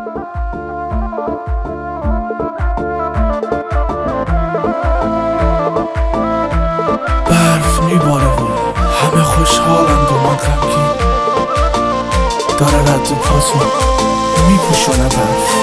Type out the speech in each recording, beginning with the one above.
برف میباره و همه خوشحالند و من غمگین. داره رد پاتون میپوشونه برف.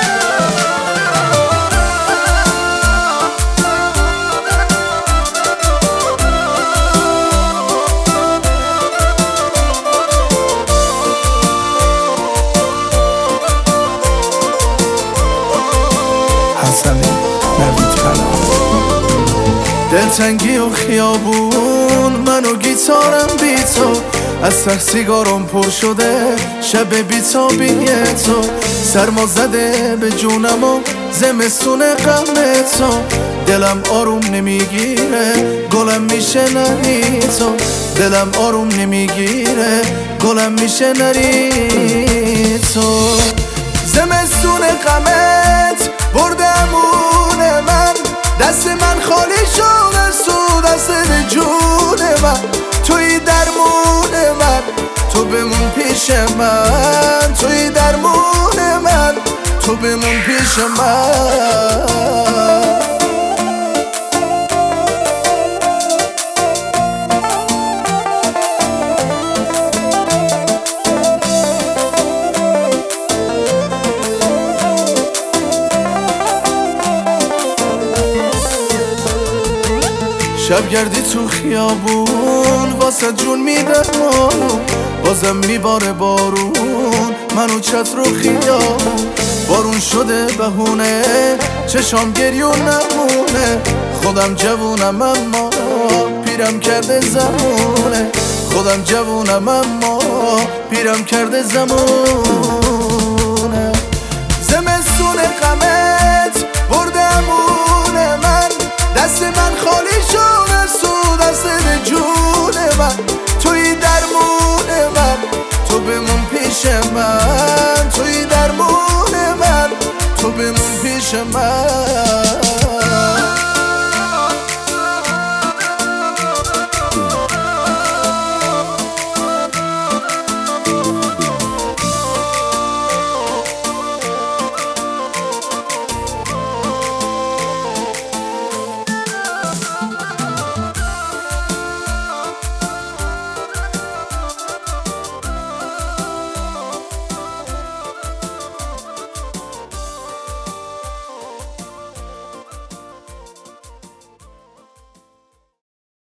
دلتنگی و خیابون، من و گیتارم بی تو، از ته سیگارم پر شده شب بی‌تابی تو. سرما زده به جونم و زمستون غم تو، دلم آروم نمیگیره گلم میشه نری تو. دلم آروم نمیگیره گلم میشه نری تو. زمستون غمت برده امون من، دست من خالی شد از تو دست جون من. توی درمون من، تو بمون پیش من. توی درمون من، تو بمون پیش من. شبگردی تو خیابون واسه جون میدم و بازم میباره بارون منو چتر و خیابون. بارون شده بهونه چشام گریون نمونه. خودم جوونم اما پیرم کرده زمونه. خودم جوونم اما پیرم کرده زمونه. زمستون غمت برده امون من، دست من خالی شد از تو دست جون من. توی درمون من، تو بمون پیش من.